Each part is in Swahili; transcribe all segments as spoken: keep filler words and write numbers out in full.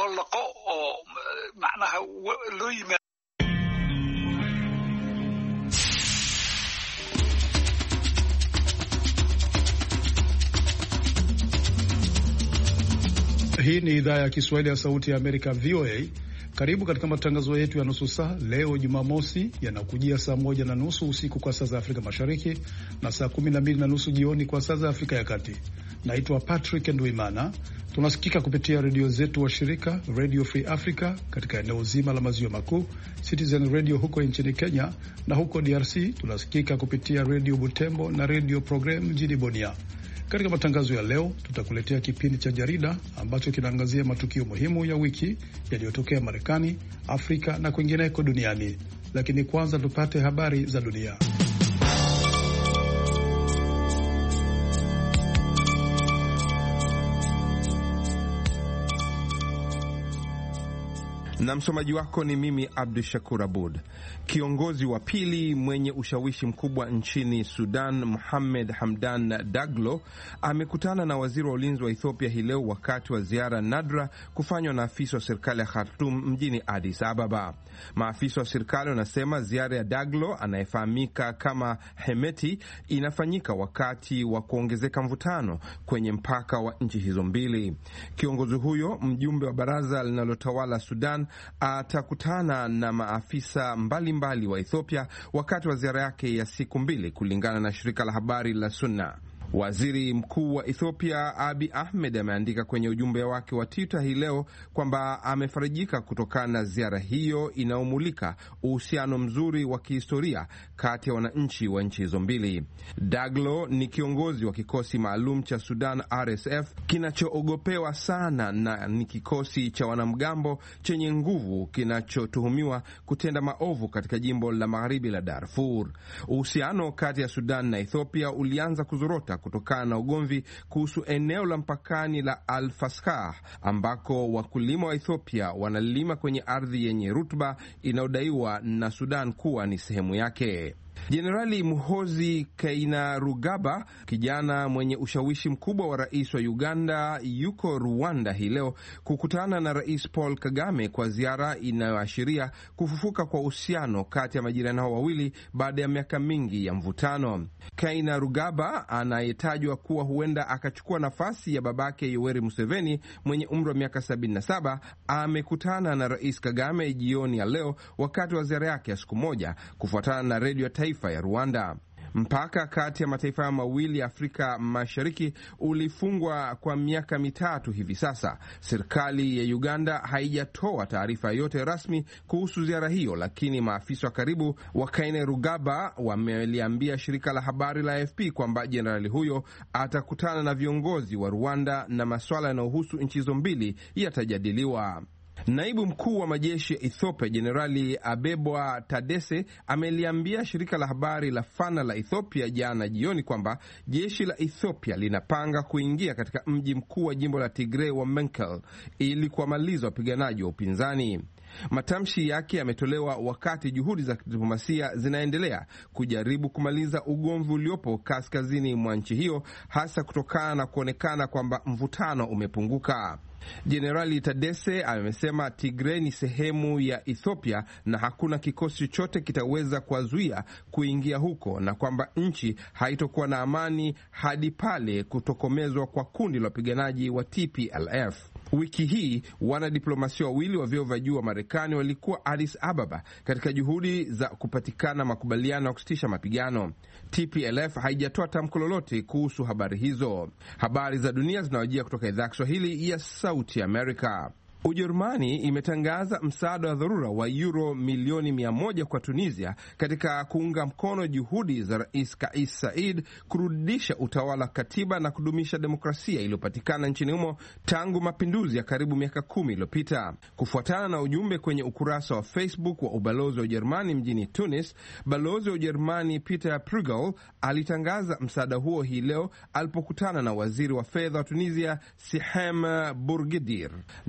loo laqo oo macnaha loo yimaado. Hii ni idhaa ya Kiswahili ya Sauti ya Amerika, V O A. Karibu katika matangazo yetu ya nusu saa leo Jumamosi, yanakujia saa moja na nusu usiku kwa saa za Afrika Mashariki na saa kumi na mbili na nusu jioni kwa saa za Afrika ya Kati. Naitwa Patrick Ndwimana. Tunasikika kupitia redio zetu wa shirika Radio Free Africa katika eneo zima la maziwa makuu, Citizen Radio huko nchini Kenya, na huko D R C tunasikika kupitia Radio Butembo na Radio Program mjini Bunia. Katika matangazo ya leo tutakuletea kipindi cha jarida ambacho kinaangazia matukio muhimu ya wiki yaliyotokea Marekani, Afrika na kwingineko duniani. Lakini kwanza tupate habari za dunia. Na msomaji wako ni mimi Abdu Shakur Abud. Kiongozi wa pili mwenye ushawishi mkubwa nchini Sudan, Mohamed Hamdan Daglo, amekutana na waziri wa ulinzi wa Ethiopia hii leo wakati wa ziara nadra kufanywa na afisa wa serikali ya Khartoum mjini Addis Ababa. Maafisa wa serikali wanasema ziara ya Daglo, anayefahamika kama Hemeti, inafanyika wakati wa kuongezeka mvutano kwenye mpaka wa nchi hizo mbili. Kiongozi huyo, mjumbe wa baraza linalotawala Sudan, atakutana na maafisa mbalimbali mbali wa Ethiopia wakati wa ziara yake ya siku mbili, kulingana na shirika la habari la Sunna. Waziri Mkuu wa Ethiopia Abiy Ahmed ameandika kwenye ujumbe wake wa Twitter hii leo kwamba amefarijika kutokana na ziara hiyo inayomulika uhusiano mzuri wa kihistoria kati ya wananchi wa nchi hizo mbili. Daglo ni kiongozi wa kikosi maalum cha Sudan R S F kinachoogopewa sana, na ni kikosi cha wanamgambo chenye nguvu kinachotuhumiwa kutenda maovu katika jimbo la magharibi la Darfur. Uhusiano kati ya Sudan na Ethiopia ulianza kuzorota kutokana na ugomvi kuhusu eneo la mpakani la Al-Faskah ambako wakulima wa Ethiopia wanalima kwenye ardhi yenye rutuba inayodaiwa na Sudan kuwa ni sehemu yake. Jenerali Muhoozi Kainerugaba, kijana mwenye ushawishi mkubwa wa rais wa Uganda, yuko Rwanda hii leo kukutana na Rais Paul Kagame kwa ziara inayoashiria kufufuka kwa uhusiano kati ya majirani hao wawili baada ya miaka mingi ya mvutano. Kainerugaba, anayetajwa kuwa huenda akachukua nafasi ya babake Yoweri Museveni mwenye umri wa miaka sabini na saba, amekutana na Rais Kagame jioni ya leo wakati wa ziara yake ya siku moja, kufuatana na redio taifa ya Rwanda. Mpaka kati ya mataifa mawili ya Afrika Mashariki ulifungwa kwa miaka mitatu hivi sasa. Serikali ya Uganda haijatoa taarifa yote rasmi kuhusu ziara hiyo, lakini maafisa wa karibu wa Kainerugaba wameliambia shirika la habari la A F P kwamba jenerali huyo atakutana na viongozi wa Rwanda na masuala yanayohusu nchi hizo mbili yatajadiliwa. Naibu mkuu wa majeshi ya Ethiopia Jenerali Abebwa Tadesse ameliambia shirika la habari la Fana la Ethiopia jana jioni kwamba jeshi la Ethiopia linapanga kuingia katika mji mkuu wa jimbo la Tigray wa Mekelle ili kuwamaliza wapiganaji wa upinzani. Matamshi yake yametolewa wakati juhudi za diplomasia zinaendelea kujaribu kumaliza ugomvi uliopo kaskazini mwa nchi hiyo, hasa kutokana na kuonekana kwamba mvutano umepunguka. Jenerali Tadesse amesema Tigray ni sehemu ya Ethiopia na hakuna kikosi chochote kitaweza kuwazuia kuingia huko, na kwamba nchi haitokuwa na amani hadi pale kutokomezwa kwa kundi la wapiganaji wa T P L F. Wiki hii wanadiplomasia wawili wa vyeo vya juu wa Marekani walikuwa Addis Ababa katika juhudi za kupatikana makubaliano ya kusitisha mapigano. T P L F haijatoa tamko lolote kuhusu habari hizo. Habari za dunia zinawajia kutoka idhaa ya Kiswahili ya Sauti Amerika. Ujerumani imetangaza msaada wa dharura wa euro milioni mia moja kwa Tunisia katika kuunga mkono juhudi za Rais Kais Saied kurudisha utawala katiba na kudumisha demokrasia iliyopatikana nchini humo tangu mapinduzi ya karibu miaka kumi iliyopita. Kufuatana na ujumbe kwenye ukurasa wa Facebook wa ubalozi wa Ujerumani mjini Tunis, balozi wa Ujerumani Peter Prugel alitangaza msaada huo hii leo alipokutana na waziri wa fedha wa Tunisia Sihem Bourguidir, na kwamba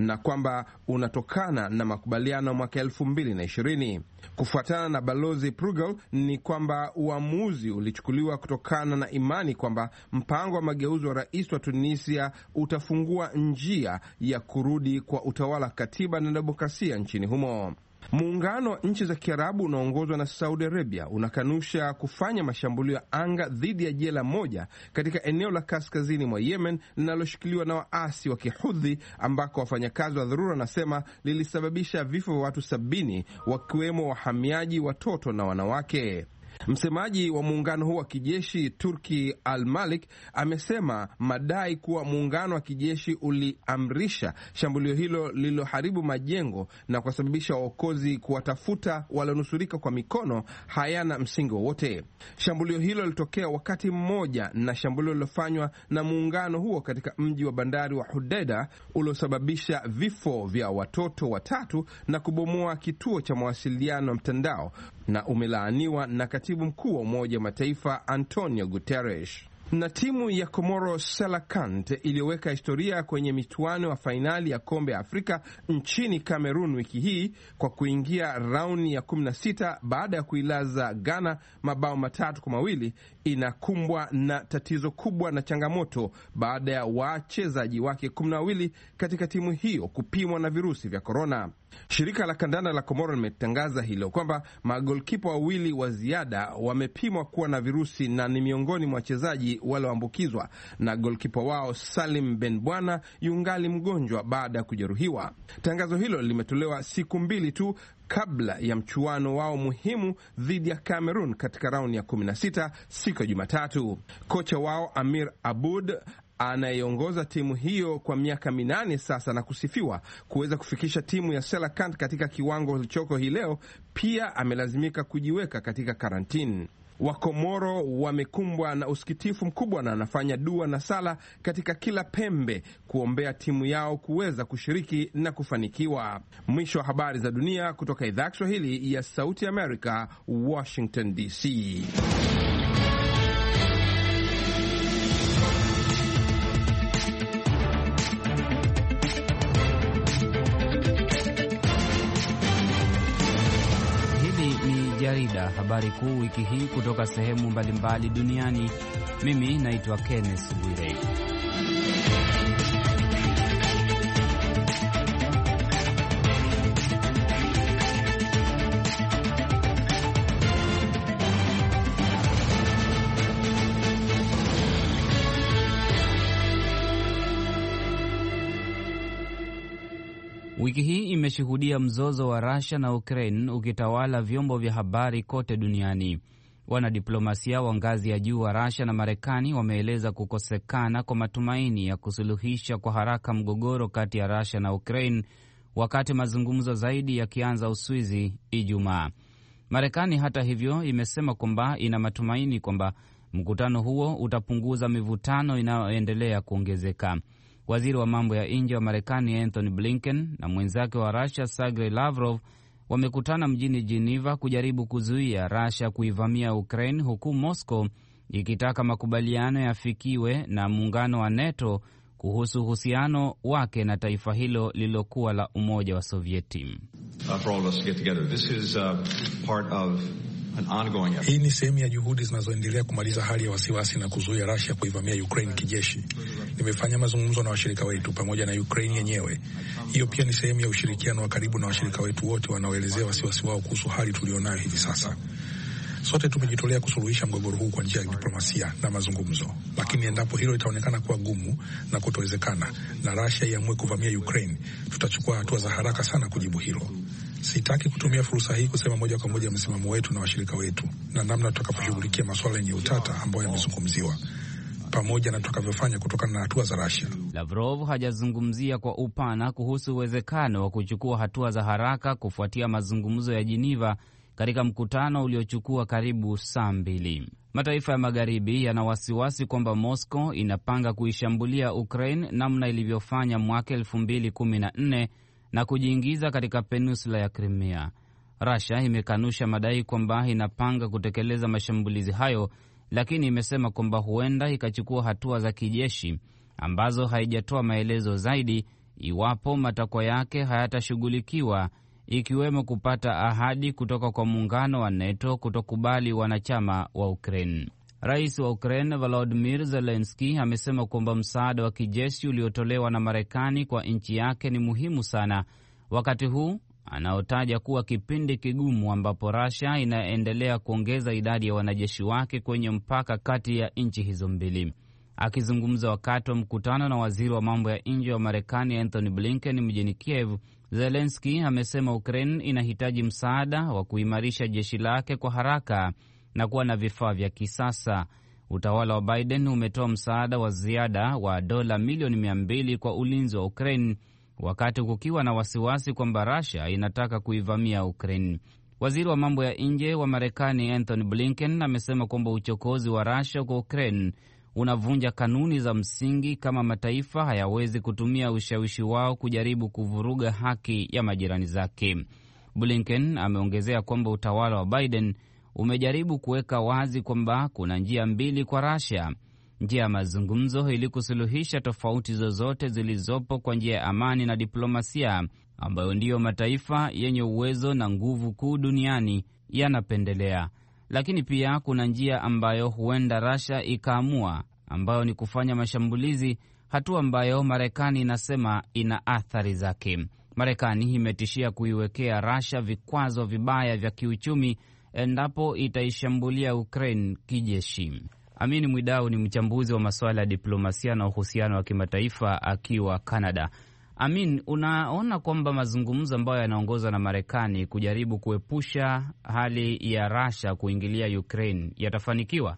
kwamba unatokana na makubaliano mwaka elfu mbili na ishirini. Kufuatana na Balozi Prugel ni kwamba uamuzi ulichukuliwa kutokana na imani kwamba mpango wa mageuzi wa rais wa Tunisia utafungua njia ya kurudi kwa utawala katiba na demokrasia nchini humo. Muungano wa nchi za Kiarabu unaongozwa na Saudi Arabia unakanusha kufanya mashambulio ya anga dhidi ya jela moja katika eneo la kaskazini mwa Yemen linaloshikiliwa na waasi wa Kihudhi, ambako wafanyakazi wa dharura wanasema lilisababisha vifo vya watu sabini, wakiwemo wahamiaji, watoto na wanawake. Msemaji wa muungano huu wa kijeshi Turki Al-Malik amesema madai kuwa muungano wa kijeshi uliamrisha shambulio hilo lililoharibu majengo na kusababisha waokozi kuwatafuta walionusurika kwa mikono hayana msingi wowote. Shambulio hilo lilitokea wakati mmoja na shambulio lilofanywa na muungano huo katika mji wa bandari wa Hudaida uliosababisha vifo vya watoto watatu na kubomoa kituo cha mawasiliano ya mtandao, na umelaaniwa na katibu mkuu wa Umoja wa Mataifa Antonio Guterres. Na timu ya Komoro Selakant iliyoweka historia kwenye michuano wa fainali ya kombe ya Afrika nchini Cameroon wiki hii kwa kuingia raundi ya kumi na sita baada ya kuilaza Ghana mabao matatu kwa mawili inakumbwa na tatizo kubwa na changamoto baada ya wachezaji wake kumi na wawili katika timu hiyo kupimwa na virusi vya korona. Shirika la kandanda la Komoro limetangaza hilo kwamba magolkipa wawili wa ziada wamepimwa kuwa na virusi na ni miongoni mwa wachezaji walioambukizwa, na golkipa wao Salim Benbwana yungali mgonjwa baada ya kujeruhiwa. Tangazo hilo limetolewa siku mbili tu kabla ya mchuano wao muhimu dhidi ya Cameroon katika raundi ya kumi na sita siku ya Jumatatu. Kocha wao Amir Aboud anayeongoza timu hiyo kwa miaka minane sasa na kusifiwa kuweza kufikisha timu ya Selakant katika kiwango kilichoko hii leo, pia amelazimika kujiweka katika karantini. Wakomoro wamekumbwa na usikitifu mkubwa na anafanya dua na sala katika kila pembe kuombea timu yao kuweza kushiriki na kufanikiwa. Mwisho wa habari za dunia kutoka idhaa ya Kiswahili ya Sauti ya Amerika, Washington D C. Jarida habari kuu wiki hii kutoka sehemu mbalimbali duniani. Mimi naitwa Kenneth Bwire. Wiki hii imeshuhudia mzozo wa Russia na Ukraine ukitawala vyombo vya habari kote duniani. Wanadiplomasia wa ngazi ya juu wa Russia na Marekani wameeleza kukosekana kwa matumaini ya kusuluhisha kwa haraka mgogoro kati ya Russia na Ukraine, wakati mazungumzo zaidi yakianza Uswizi Ijumaa. Marekani hata hivyo imesema kwamba ina matumaini kwamba mkutano huo utapunguza mivutano inayoendelea kuongezeka. Waziri wa mambo ya nje wa Marekani Anthony Blinken na mwenzake wa Russia Sergei Lavrov wamekutana mjini Geneva kujaribu kuzuia Russia kuivamia Ukraine, huku Moscow ikitaka makubaliano yafikiwe na muungano wa NATO kuhusu uhusiano wake na taifa hilo lililokuwa la Umoja wa Sovieti. Hii ni sehemu ya juhudi zinazoendelea kumaliza hali ya wasiwasi na kuzuia Russia kuivamia Ukraine kijeshi. Nimefanya mazungumzo na washirika wetu pamoja na Ukraine yenyewe. Hiyo pia ni sehemu ya ushirikiano wa karibu na washirika wetu wote wanaoelezea wasiwasi wao kuhusu hali tulionayo hivi sasa. Sote tumejitolea kusuluhisha mgogoro huu kwa njia ya diplomasia na mazungumzo, lakini endapo hilo litaonekana kuwa gumu na kutowezekana na Russia iamue kuvamia Ukraine, tutachukua hatua za haraka sana kujibu hilo. Sitaki kutumia fursa hii kusema moja kwa moja msimamo wetu na washirika wetu na namna tutakaposhughulikia masuala yenye utata ambayo yamezungumziwa, pamoja na tutakavyofanya kutokana na hatua za Russia. Lavrov hajazungumzia kwa upana kuhusu uwezekano wa kuchukua hatua za haraka kufuatia mazungumzo ya Geneva katika mkutano uliochukua karibu saa mbili. Mataifa ya magharibi yana wasiwasi kwamba Moscow inapanga kuishambulia Ukraine namna ilivyofanya mwaka elfu mbili kumi na nne na kujiingiza katika peninsula ya Crimea. Russia imekanusha madai kwamba inapanga kutekeleza mashambulizi hayo, lakini imesema kwamba huenda ikachukua hatua za kijeshi ambazo haijatoa maelezo zaidi, iwapo matakwa yake hayatashughulikiwa, ikiwemo kupata ahadi kutoka kwa muungano wa NATO kutokubali wanachama wa Ukraine. Rais wa Ukraine Volodymyr Zelensky amesema kwamba msaada wa kijeshi uliotolewa na Marekani kwa nchi yake ni muhimu sana, wakati huu anaotaja kuwa kipindi kigumu ambapo Russia inaendelea kuongeza idadi ya wanajeshi wake kwenye mpaka kati ya nchi hizo mbili. Akizungumza wakati wa mkutano na waziri wa mambo ya nje wa Marekani Anthony Blinken mjini Kiev, Zelensky amesema Ukraine inahitaji msaada wa kuimarisha jeshi lake kwa haraka na kuwa na vifaa vya kisasa. Utawala wa Biden umetoa msaada wa ziada wa dola milioni mia mbili kwa ulinzi wa Ukraine, wakati kukiwa na wasiwasi kwamba Russia inataka kuivamia Ukraine. Waziri wa mambo ya nje wa Marekani Anthony Blinken amesema kwamba uchokozi wa Russia kwa Ukraine unavunja kanuni za msingi, kama mataifa hayawezi kutumia ushawishi wao kujaribu kuvuruga haki ya majirani zake. Blinken ameongezea kwamba utawala wa Biden umejaribu kuweka wazi kwamba kuna njia mbili kwa Russia: njia ya mazungumzo ili kusuluhisha tofauti zozote zilizopo kwa njia ya amani na diplomasia, ambayo ndiyo mataifa yenye uwezo na nguvu kuu duniani yanapendelea. Lakini pia kuna njia ambayo huenda Russia ikaamua, ambayo ni kufanya mashambulizi, hatua ambayo Marekani inasema ina athari zake. Marekani imetishia kuiwekea Russia vikwazo vibaya vya kiuchumi endapo itaishambulia Ukraine kijeshi. Amini Mwidau ni mchambuzi wa masuala ya diplomasia na uhusiano wa kimataifa akiwa Canada. Amin, unaona kwamba mazungumzo ambayo yanaongozwa na Marekani kujaribu kuepusha hali ya Russia kuingilia Ukraine yatafanikiwa?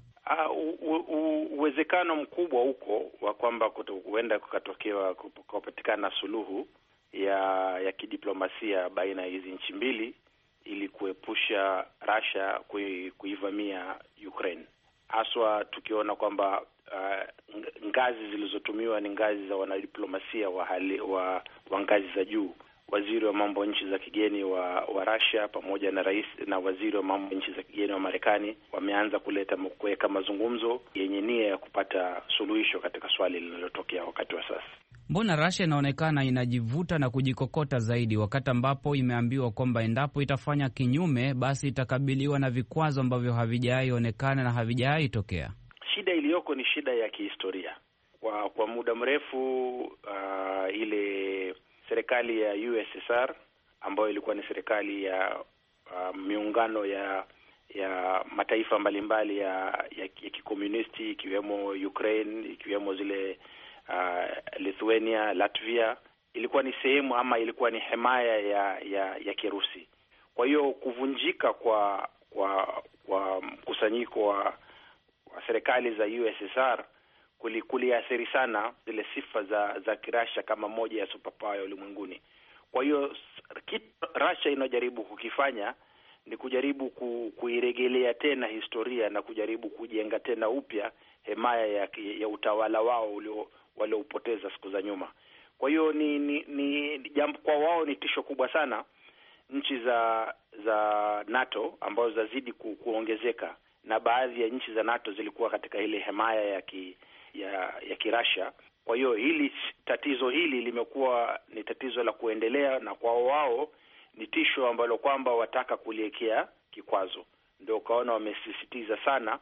Uh, uwezekano mkubwa huko wa kwamba huenda kukatokewa kupatikana suluhu ya ya kidiplomasia baina ya hizi nchi mbili ili kuepusha Russia kuivamia Ukraine. Haswa tukiona kwamba uh, ngazi zilizotumiwa ni ngazi za wanadiplomasia wa hali wa, wa ngazi za juu. Waziri wa mambo nchi za kigeni wa wa Russia pamoja na rais na waziri wa mambo nchi za kigeni wa Marekani wameanza kuleta kuweka mazungumzo yenye nia ya kupata suluhisho katika swali linalotokea wakati wa sasa. Mbona Russia inaonekana inajivuta na kujikokota zaidi, wakati ambapo imeambiwa kwamba endapo itafanya kinyume basi itakabiliwa na vikwazo ambavyo havijawahi onekana na havijawahi tokea? Shida iliyoko ni shida ya kihistoria. Kwa kwa muda mrefu uh, ile serikali ya U S S R ambayo ilikuwa ni serikali ya uh, miungano ya ya mataifa mbalimbali ya ya, ya kikomunisti, ikiwemo Ukraine, ikiwemo zile uh, Lithuania, Latvia, ilikuwa ni sehemu ama ilikuwa ni himaya ya ya, ya Kirusi. Kwa hiyo kuvunjika kwa kwa kwa mkusanyiko wa, wa serikali za U S S R kuliathiri sana zile sifa za za Kirasha kama moja ya superpower ulimwenguni. Kwa hiyo Russia inajaribu kukifanya ni kujaribu ku, kuirejelea tena historia na kujaribu kujenga tena upya himaya ya, ya utawala wao ulio walioupoteza siku za nyuma. Kwa hiyo ni ni, ni jambo kwa wao ni tisho kubwa sana. Nchi za za NATO ambazo zazidi ku, kuongezeka, na baadhi ya nchi za NATO zilikuwa katika ile himaya ya ki, ya ya Kirasha. Kwa hiyo hili tatizo hili limekuwa ni tatizo la kuendelea, na kwa wao ni tisho ambalo kwamba wataka kuliwekea kikwazo. Ndio kaona wamesisitiza sana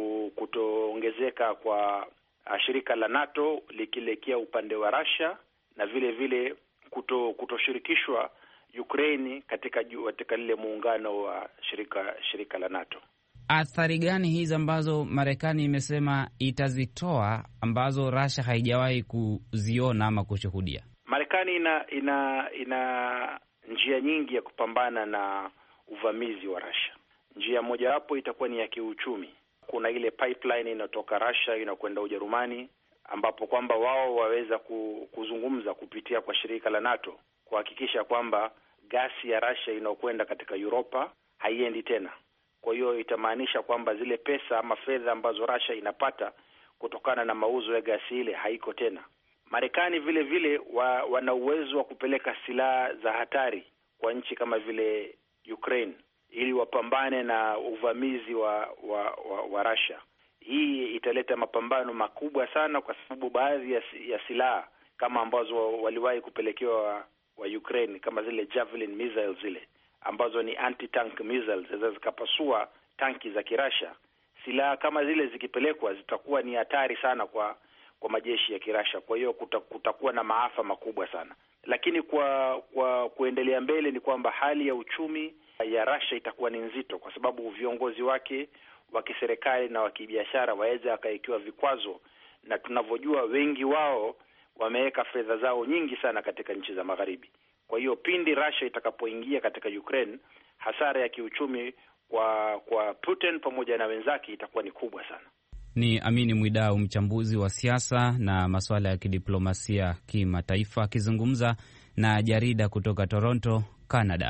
kutoongezeka kwa shirika la NATO likielekea upande wa Russia, na vile vile kuto kutoshirikishwa Ukraine katika katika lile muungano wa shirika shirika la NATO. Athari gani hizi ambazo Marekani imesema itazitoa ambazo Russia haijawahi kuziona ama kushuhudia? Marekani ina ina ina njia nyingi ya kupambana na uvamizi wa Russia. Njia mojawapo itakuwa ni ya kiuchumi. Kuna ile pipeline inatoka Russia inakwenda Ujerumani, ambapo kwamba wao waweza kuzungumza kupitia kwa shirika la NATO kuhakikisha kwamba gasi ya Russia inayokwenda katika Europa haiendi tena. Kwa hiyo itamaanisha kwamba zile pesa ama fedha ambazo Russia inapata kutokana na mauzo ya gasi ile haiko tena. Marekani vile vile wa, wana uwezo wa kupeleka silaha za hatari kwa nchi kama vile Ukraine ili wapambane na uvamizi wa wa, wa, wa Russia. Hii italeta mapambano makubwa sana, kwa sababu baadhi ya, ya silaha kama ambazo waliwahi kupelekewa wa Ukraine, kama zile Javelin missiles zile ambazo ni anti-tank missiles, zinaweza zikapasua tanki za Kirasha. Silaha kama zile zikipelekwa zitakuwa ni hatari sana kwa kwa majeshi ya Kirasha. Kwa hiyo kuta, kutakuwa na maafa makubwa sana. Lakini kwa kwa kuendelea mbele ni kwamba hali ya uchumi ya Russia itakuwa ni nzito, kwa sababu viongozi wake wa kiserikali na wa kibiashara waweza wakaikiwa vikwazo, na tunavyojua wengi wao wameweka fedha zao nyingi sana katika nchi za magharibi. Kwa hiyo pindi Russia itakapoingia katika Ukraine, hasara ya kiuchumi kwa kwa Putin pamoja na wenzake itakuwa ni kubwa sana. Ni Amini Mwidau, mchambuzi wa siasa na masuala ya kidiplomasia kimataifa, akizungumza na jarida kutoka Toronto, Canada.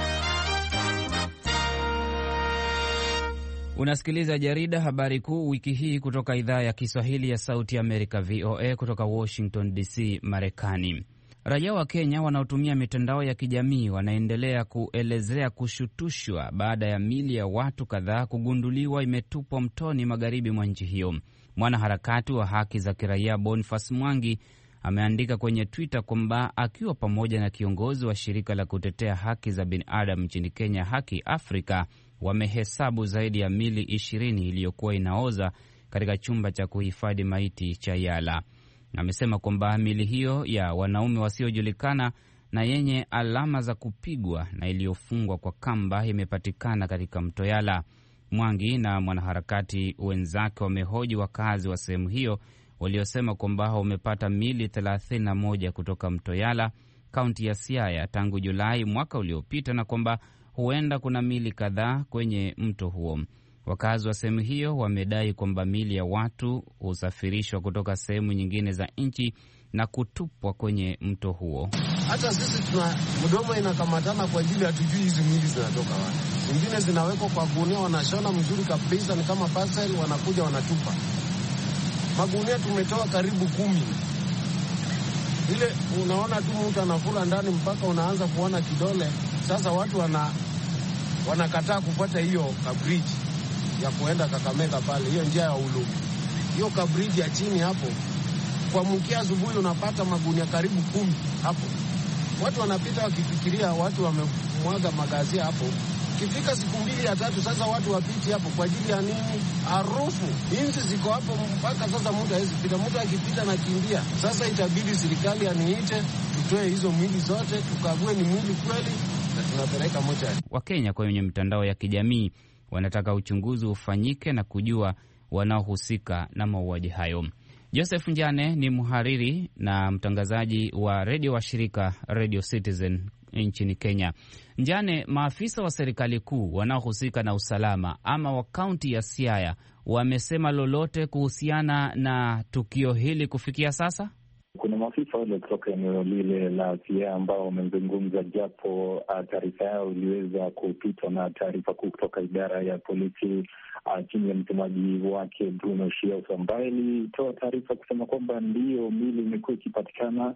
Unasikiliza jarida habari kuu wiki hii kutoka idhaa ya Kiswahili ya Sauti ya Amerika, V O A, kutoka Washington D C, Marekani. Raia wa Kenya wanaotumia mitandao ya kijamii wanaendelea kuelezea kushutushwa baada ya mili ya watu kadhaa kugunduliwa imetupwa mtoni magharibi mwa nchi hiyo. Mwanaharakati wa haki za kiraia Boniface Mwangi ameandika kwenye Twitter kwamba akiwa pamoja na kiongozi wa shirika la kutetea haki za binadamu nchini Kenya, Haki Afrika, wamehesabu zaidi ya mili ishirini iliyokuwa inaoza katika chumba cha kuhifadhi maiti cha Yala. Amesema kwamba mili hiyo ya wanaume wasiojulikana na yenye alama za kupigwa na iliyofungwa kwa kamba imepatikana katika mto Yala. Mwangi na mwanaharakati wenzake wamehoji wakazi wa sehemu hiyo waliosema kwamba wamepata mili thelathini na moja kutoka mto Yala, kaunti ya Siaya, tangu Julai mwaka uliopita, na kwamba huenda kuna mili kadhaa kwenye mto huo. Wakazi wa sehemu hiyo wamedai kwamba mili ya watu husafirishwa kutoka sehemu nyingine za nchi na kutupwa kwenye mto huo. Hata sisi tuna mdomo inakamatana kwa ajili hatujui hizi mili zinatoka wapi. Zingine zinawekwa kwa gunia, wanashona mzuri kabisa, ni kama parcel, wanakuja wanatupa. Magunia tumetoa karibu kumi. Ile unaona tu mtu anafula ndani mpaka unaanza kuona kidole. Sasa watu wana wanakataa kupata hiyo kabridge ya kuenda Kakamega pale, hiyo njia ya Ulu. Hiyo kabridge ya chini hapo, kwa mkia asubuhi unapata magunia karibu kumi hapo. Watu wanapita wakifikiria watu wamemwaga magazia hapo. Kifika siku mbili ya tatu sasa watu wapiti hapo kwa ajili ya nini? Harufu. Inzi ziko hapo mpaka sasa mtu hawezi pita. Mtu akipita na kimbia. Sasa itabidi serikali aniite, tutoe hizo mwili zote, tukague ni mwili kweli na tunapeleka mochari. Wakenya kwenye mitandao ya kijamii wanataka uchunguzi ufanyike na kujua wanaohusika na mauaji hayo. Joseph Njane ni mhariri na mtangazaji wa redio wa shirika Radio Citizen nchini Kenya. Njane, maafisa wa serikali kuu wanaohusika na usalama ama wa kaunti ya Siaya wamesema lolote kuhusiana na tukio hili kufikia sasa? Kuna maafisa wale kutoka eneo lile la Siaya ambao wamezungumza, japo taarifa yao iliweza kupitwa na taarifa kuu kutoka idara ya polisi uh, chini ya msemaji wake Bruno Shields, ambaye ilitoa taarifa kusema kwamba ndiyo mili imekuwa ikipatikana,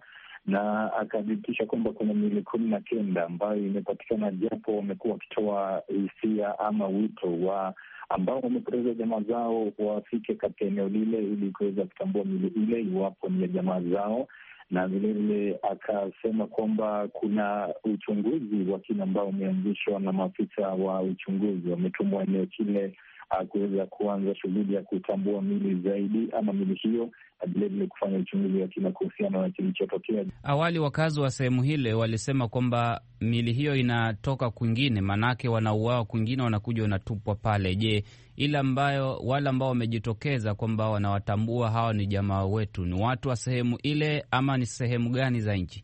na akadhibitisha kwamba kuna mili kumi na kenda ambayo imepatikana, japo wamekuwa wakitoa hisia ama wito wa ambao wamepoteza jamaa zao wafike katika eneo lile ili kuweza kutambua mili ile iwapo ni ya jamaa zao. Na vilevile akasema kwamba kuna uchunguzi wa kina ambao umeanzishwa na maafisa wa uchunguzi wametumwa eneo kile kuweza kuanza shughuli ya kutambua mili zaidi ama mili hiyo, vilevile kufanya uchunguzi wa kina kuhusiana na kilichotokea. Awali wakazi wa sehemu hile walisema kwamba mili hiyo inatoka kwingine, manake wanauawa kwingine, wanakuja wanatupwa pale. Je, ile ambayo wale ambao wamejitokeza kwamba wanawatambua hawa ni jamaa wetu, ni watu wa sehemu ile ama ni sehemu gani za nchi?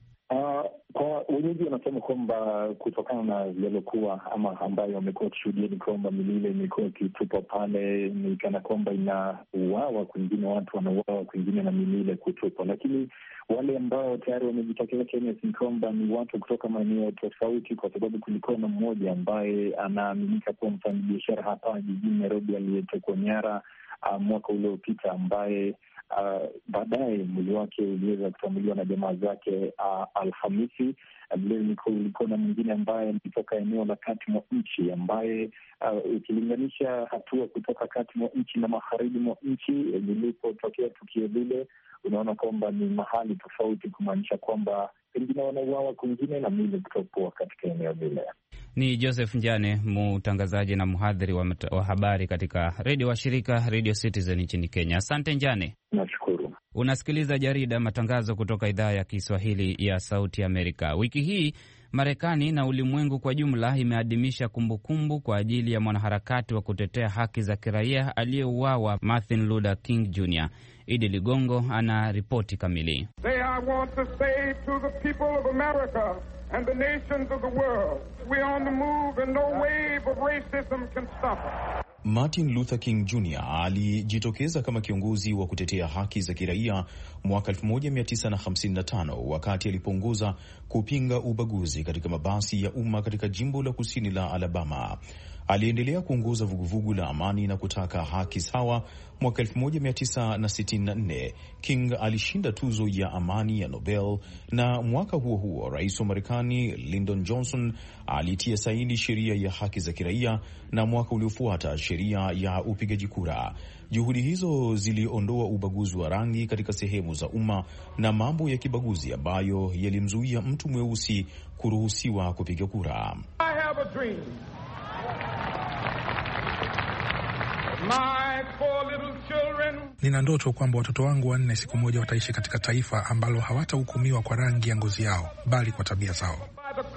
Wenyeji wanasema kwamba kutokana na yaliokuwa ama ambayo wamekuwa wakishuhudia ni kwamba mili ile imekuwa ikitupwa pale, ni kana kwamba inauawa kwingine, watu wanauawa kwingine na mili ile kutupwa. Lakini wale ambao tayari wamejitokeza Kenya ni kwamba ni watu kutoka maeneo tofauti, kwa sababu kulikuwa na mmoja ambaye anaaminika kuwa mfanyabiashara hapa jijini Nairobi aliyetekwa nyara uh, mwaka uliopita, ambaye Uh, baadaye mwili wake uliweza kutambuliwa na jamaa zake uh, Alhamisi. Vilevile kulikuwa na mwingine ambaye alitoka eneo la kati mwa nchi, ambaye uh, ukilinganisha hatua kutoka kati mwa nchi na magharibi mwa nchi lilipotokea tukio lile, unaona kwamba ni mahali tofauti, kumaanisha kwamba pengine wanauawa kwingine na mwili kutopua katika eneo lile. Ni Joseph Njane, mtangazaji na mhadhiri wa, wa habari katika redio wa shirika Radio Citizen nchini Kenya. Asante Njane. Nashukuru. Unasikiliza jarida matangazo kutoka idhaa ya Kiswahili ya Sauti Amerika. Wiki hii Marekani na ulimwengu kwa jumla imeadhimisha kumbukumbu kwa ajili ya mwanaharakati wa kutetea haki za kiraia aliyeuawa Martin Luther King Junior Idi Ligongo ana ripoti kamili. They I want to say to the people of America and the nations of the world, we are on the move and no wave of racism can stop us. Martin Luther King Junior alijitokeza kama kiongozi wa kutetea haki za kiraia mwaka elfu moja mia tisa hamsini na tano wakati alipoongoza kupinga ubaguzi katika mabasi ya umma katika jimbo la kusini la Alabama. Aliendelea kuongoza vuguvugu la amani na kutaka haki sawa. Mwaka elfu moja mia tisa sitini na nne King alishinda tuzo ya amani ya Nobel, na mwaka huo huo rais wa Marekani Lyndon Johnson alitia saini sheria ya haki za kiraia, na mwaka uliofuata sheria ya upigaji kura. Juhudi hizo ziliondoa ubaguzi wa rangi katika sehemu za umma na mambo ya kibaguzi ambayo yalimzuia mtu mweusi kuruhusiwa kupiga kura. I have a dream. My four little children. Nina ndoto kwamba watoto wangu wanne siku moja wataishi katika taifa ambalo hawatahukumiwa kwa rangi ya ngozi yao, bali kwa tabia zao.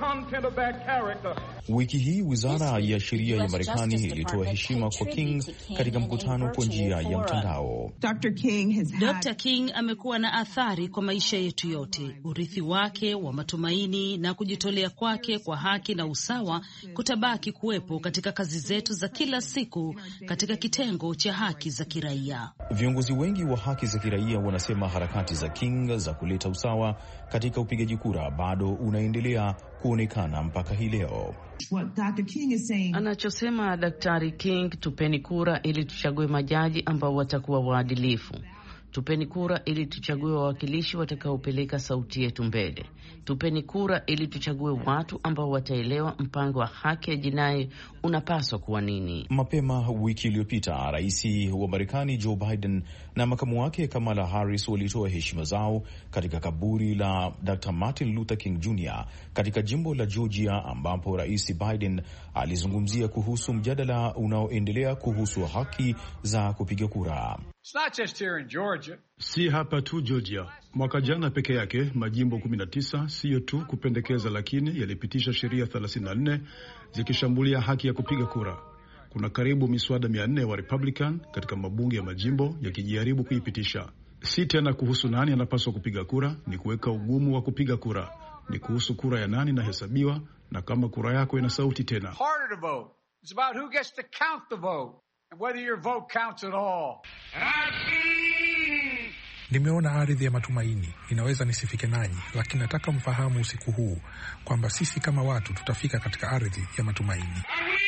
Wiki hii wizara ya sheria ya Marekani ilitoa heshima kwa King katika mkutano kwa njia ya mtandao. Doctor King amekuwa na athari kwa maisha yetu yote. Urithi wake wa matumaini na kujitolea kwake kwa haki na usawa kutabaki kuwepo katika kazi zetu za kila siku katika kitengo cha haki za kiraia. Viongozi wengi wa haki za kiraia wanasema harakati za King za kuleta usawa katika upigaji kura bado unaendelea kuonekana mpaka hii leo. Anachosema Daktari King, tupeni kura ili tuchague majaji ambao watakuwa waadilifu. Tupeni kura ili tuchague wawakilishi watakaopeleka sauti yetu mbele. Tupeni kura ili tuchague watu ambao wataelewa mpango wa haki ya jinai unapaswa kuwa nini. Mapema wiki iliyopita, rais wa Marekani Joe Biden na makamu wake Kamala Harris walitoa heshima zao katika kaburi la Doctor Martin Luther King Junior katika jimbo la Georgia, ambapo rais Biden alizungumzia kuhusu mjadala unaoendelea kuhusu haki za kupiga kura. It's not just here in Georgia. Si hapa tu Georgia. Mwaka jana peke yake majimbo kumi na tisa siyo tu kupendekeza, lakini yalipitisha sheria thelathini na nne zikishambulia haki ya kupiga kura. Kuna karibu miswada mia nne wa Republican katika mabunge ya majimbo yakijaribu kuipitisha. Si tena kuhusu nani anapaswa kupiga kura, ni kuweka ugumu wa kupiga kura. Ni kuhusu kura ya nani inahesabiwa na kama kura yako ina sauti tena. Harder to vote. It's about who gets to count the vote and whether your vote counts at all. Nimeona ardhi ya matumaini. Inaweza nisifike nanyi, lakini nataka mfahamu usiku huu kwamba sisi kama watu tutafika katika ardhi ya matumaini.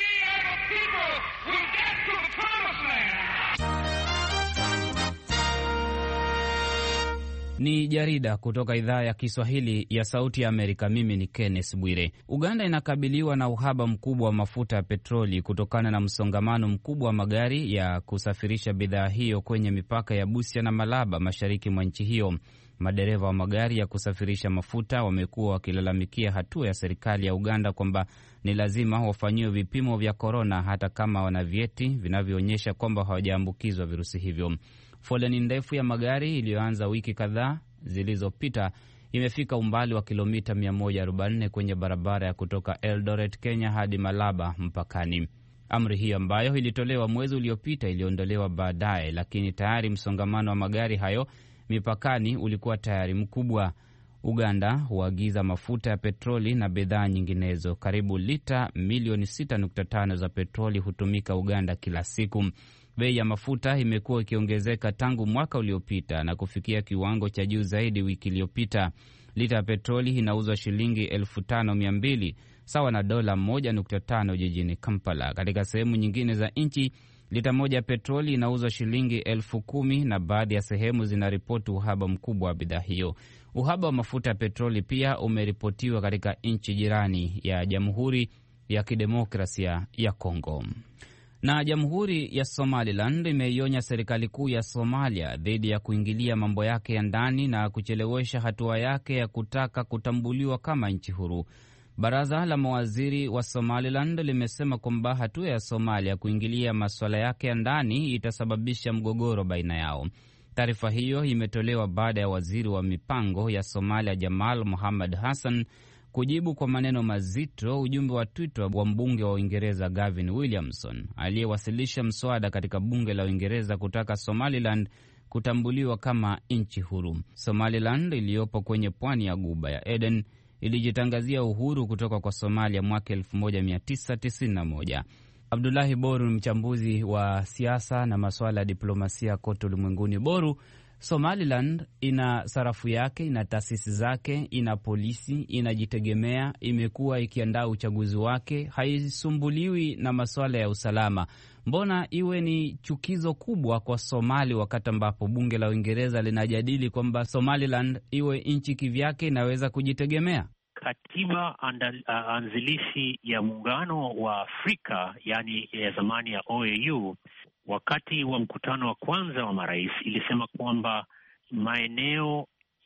Ni jarida kutoka idhaa ya Kiswahili ya Sauti ya Amerika. Mimi ni Kenneth Bwire. Uganda inakabiliwa na uhaba mkubwa wa mafuta ya petroli kutokana na msongamano mkubwa wa magari ya kusafirisha bidhaa hiyo kwenye mipaka ya Busia na Malaba mashariki mwa nchi hiyo. Madereva wa magari ya kusafirisha mafuta wamekuwa wakilalamikia hatua ya serikali ya Uganda kwamba ni lazima wafanyiwe vipimo vya korona hata kama wana vyeti vinavyoonyesha kwamba hawajaambukizwa virusi hivyo. Foleni ndefu ya magari iliyoanza wiki kadhaa zilizopita imefika umbali wa kilomita mia moja arobaini na nne kwenye barabara ya kutoka Eldoret, Kenya hadi Malaba mpakani. Amri hiyo ambayo ilitolewa mwezi uliopita iliondolewa baadaye, lakini tayari msongamano wa magari hayo mipakani ulikuwa tayari mkubwa. Uganda huagiza mafuta ya petroli na bidhaa nyinginezo. Karibu lita milioni sita nukta tano za petroli hutumika Uganda kila siku. Bei ya mafuta imekuwa ikiongezeka tangu mwaka uliopita na kufikia kiwango cha juu zaidi wiki iliyopita. Lita ya petroli inauzwa shilingi elfu tano mia mbili sawa na dola moja nukta tano jijini Kampala. Katika sehemu nyingine za nchi, Lita moja ya petroli inauzwa shilingi elfu kumi na baadhi ya sehemu zinaripoti uhaba mkubwa wa bidhaa hiyo. Uhaba wa mafuta ya petroli pia umeripotiwa katika nchi jirani ya Jamhuri ya Kidemokrasia ya Kongo. Na Jamhuri ya Somaliland imeionya serikali kuu ya Somalia dhidi ya kuingilia mambo yake ya ndani na kuchelewesha hatua yake ya kutaka kutambuliwa kama nchi huru. Baraza la mawaziri wa Somaliland limesema kwamba hatua ya Somalia kuingilia masuala yake ya ndani itasababisha mgogoro baina yao. Taarifa hiyo imetolewa baada ya waziri wa mipango ya Somalia Jamal Mohamed Hassan kujibu kwa maneno mazito ujumbe wa Twitter wa mbunge wa Uingereza Gavin Williamson aliyewasilisha mswada katika bunge la Uingereza kutaka Somaliland kutambuliwa kama nchi huru. Somaliland iliyopo kwenye pwani ya Ghuba ya Eden ilijitangazia uhuru kutoka kwa Somalia mwaka elfu moja mia tisa tisini na moja. Abdullahi Boru ni mchambuzi wa siasa na masuala ya diplomasia kote ulimwenguni. Boru, Somaliland ina sarafu yake, ina taasisi zake, ina polisi, inajitegemea, imekuwa ikiandaa uchaguzi wake, haisumbuliwi na masuala ya usalama. Mbona iwe ni chukizo kubwa kwa Somali wakati ambapo bunge la Uingereza linajadili kwamba Somaliland iwe nchi kivyake inaweza kujitegemea? Katiba anda, uh, anzilishi ya Muungano wa Afrika, yani ya zamani ya O A U, wakati wa mkutano wa kwanza wa marais ilisema kwamba maeneo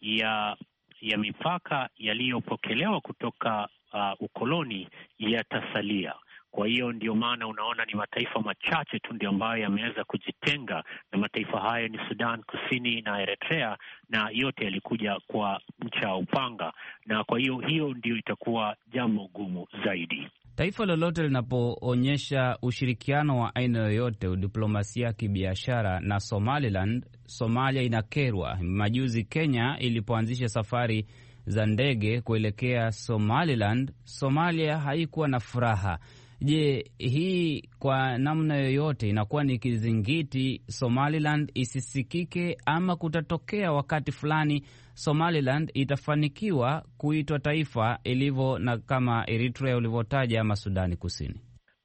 ya ya mipaka yaliyopokelewa kutoka uh, ukoloni yatasalia. Kwa hiyo ndio maana unaona ni mataifa machache tu ndio ambayo yameweza kujitenga, na mataifa hayo ni Sudan Kusini na Eritrea, na yote yalikuja kwa ncha upanga, na kwa hiyo hiyo ndio itakuwa jambo gumu zaidi. Taifa lolote linapoonyesha ushirikiano wa aina yoyote, udiplomasia, kibiashara na Somaliland, Somalia inakerwa. Majuzi Kenya ilipoanzisha safari za ndege kuelekea Somaliland, Somalia haikuwa na furaha. Je, hii kwa namna yoyote inakuwa ni kizingiti Somaliland isisikike, ama kutatokea wakati fulani Somaliland itafanikiwa kuitwa taifa ilivyo na kama Eritrea ulivyotaja ama Sudani Kusini?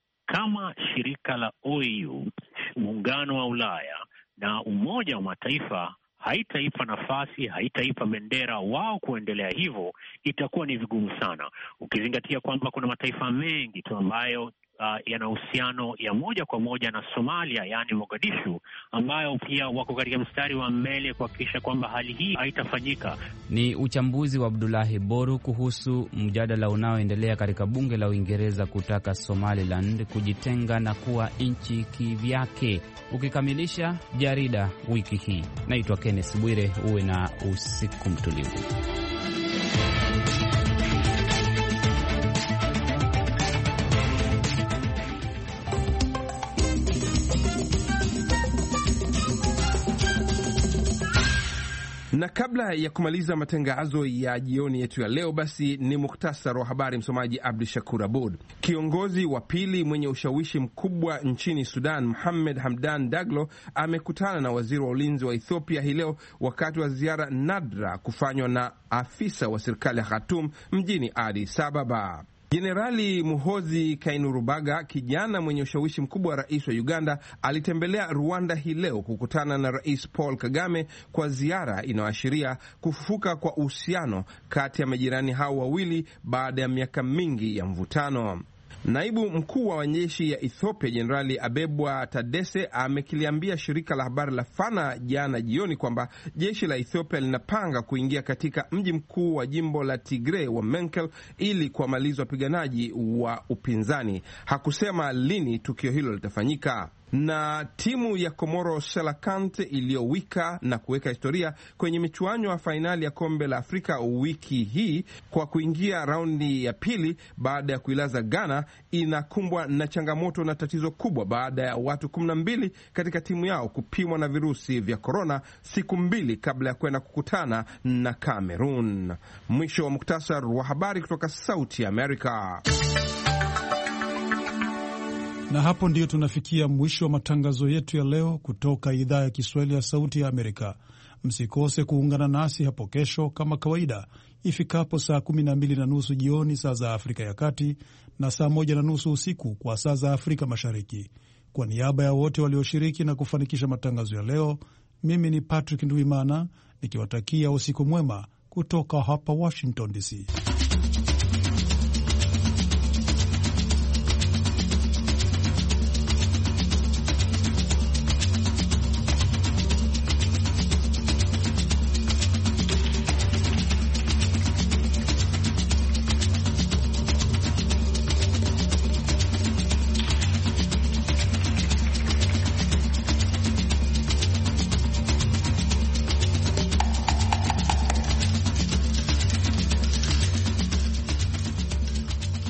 Kama shirika la O A U, muungano wa Ulaya na Umoja wa Mataifa haitaipa nafasi, haitaipa bendera wao kuendelea hivyo, itakuwa ni vigumu sana, ukizingatia kwamba kuna mataifa mengi tu ambayo uh, yana uhusiano ya moja kwa moja na Somalia, yani Mogadishu, ambayo pia wako katika mstari wa mbele kuhakikisha kwamba hali hii haitafanyika. Ni uchambuzi wa Abdullahi Boru kuhusu mjadala unaoendelea katika bunge la Uingereza kutaka Somaliland kujitenga na kuwa nchi kivyake. Ukikamilisha jarida wiki hii. Naitwa Kenneth Bwire, uwe na usiku mtulivu. Na kabla ya kumaliza matangazo ya jioni yetu ya leo, basi ni mukhtasari wa habari. Msomaji Abdu Shakur Abud. Kiongozi wa pili mwenye ushawishi mkubwa nchini Sudan, Mohamed Hamdan Daglo, amekutana na waziri wa ulinzi wa Ethiopia hii leo wakati wa ziara nadra kufanywa na afisa wa serikali ya Khartoum mjini Addis Ababa. Jenerali Muhoozi Kainerubaga, kijana mwenye ushawishi mkubwa wa rais wa Uganda, alitembelea Rwanda hii leo kukutana na Rais Paul Kagame kwa ziara inayoashiria kufufuka kwa uhusiano kati ya majirani hao wawili baada ya miaka mingi ya mvutano. Naibu mkuu wa majeshi ya Ethiopia Jenerali Abebwa Tadesse amekiliambia shirika la habari la Fana jana jioni kwamba jeshi la Ethiopia linapanga kuingia katika mji mkuu wa jimbo la Tigray wa Mekelle ili kuwamaliza wapiganaji wa upinzani. Hakusema lini tukio hilo litafanyika. Na timu ya Komoro Selakant iliyowika na kuweka historia kwenye michuano ya fainali ya kombe la Afrika wiki hii kwa kuingia raundi ya pili baada ya kuilaza Ghana, inakumbwa na changamoto na tatizo kubwa baada ya watu kumi na mbili katika timu yao kupimwa na virusi vya korona siku mbili kabla ya kwenda kukutana na Cameroon. Mwisho wa muktasar wa habari kutoka Sauti ya Amerika. Na hapo ndiyo tunafikia mwisho wa matangazo yetu ya leo kutoka idhaa ya Kiswahili ya Sauti ya Amerika. Msikose kuungana nasi hapo kesho kama kawaida ifikapo saa kumi na mbili na nusu jioni saa za Afrika ya Kati na saa moja na nusu usiku kwa saa za Afrika Mashariki. Kwa niaba ya wote walioshiriki na kufanikisha matangazo ya leo, mimi ni Patrick Ndwimana nikiwatakia usiku mwema kutoka hapa Washington D C.